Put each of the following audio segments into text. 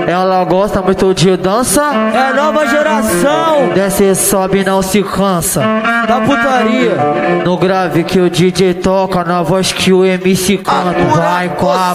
Ela gosta muito de dança, É nova geração desce e sobe não se cansa. da putaria. No grave que o DJ toca, na voz que o MC canta. Vai com a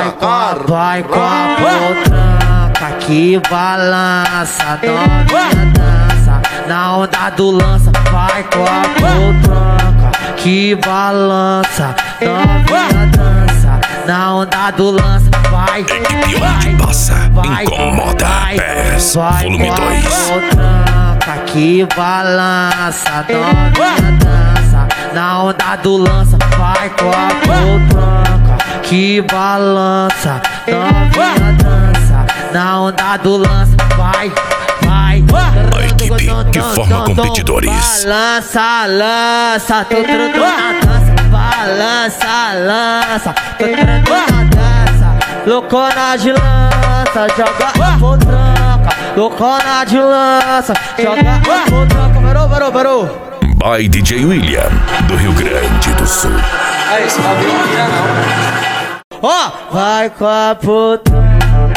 potranca que balança, novinha dança na onda do lança. Vai com a potranca que balança, novinha dança na onda do lança. Vai, Equipe onde passa, incomoda. PES, volume 2. potranca que balança, novinha dança na onda do lança. Vai com a potranca que balança, novinha dança na onda do lança. Vai, vai. A equipe que forma competidores. Balança, lança, tô trando na dança. Balança, lança, tô trando na dança. Loucona de lança, joga a potranca. Loucona de lança, joga a potranca. Parou. By DJ William, do Rio Grande do Sul. Aí, esse bagulho não vira não. Ó, vai com a potranca.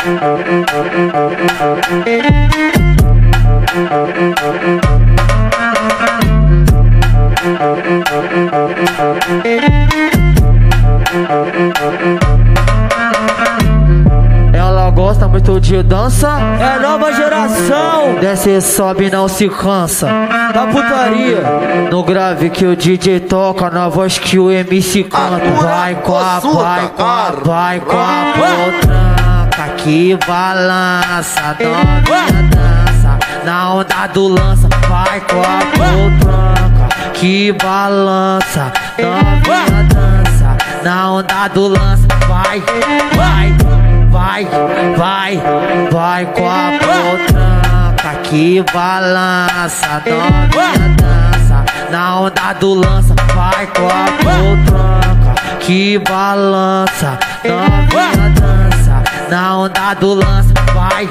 Ela gosta muito de dança, É nova geração desce e sobe não se cansa. da putaria. No grave que o DJ toca, na voz que o MC canta. Vai com a potranca que balança, novinha dança na onda do lança. Vai com a potranca que balança, novinha dança na onda do lança. Vai com a potranca que balança, novinha dança na onda do lança. Vai com a potranca que balança, novinha dança na onda do lança. Vai.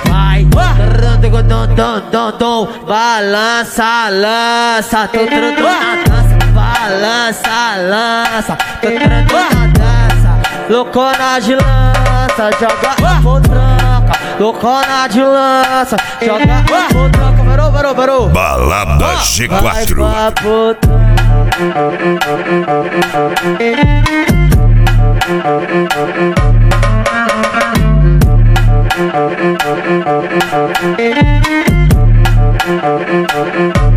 Balança, lança, tô trando na dança. Balança, lança, tô trando na dança. Loucona de lança, joga a potranca. Loucona de lança, joga a potranca. Parou. Balada G4. Vai com a potranca.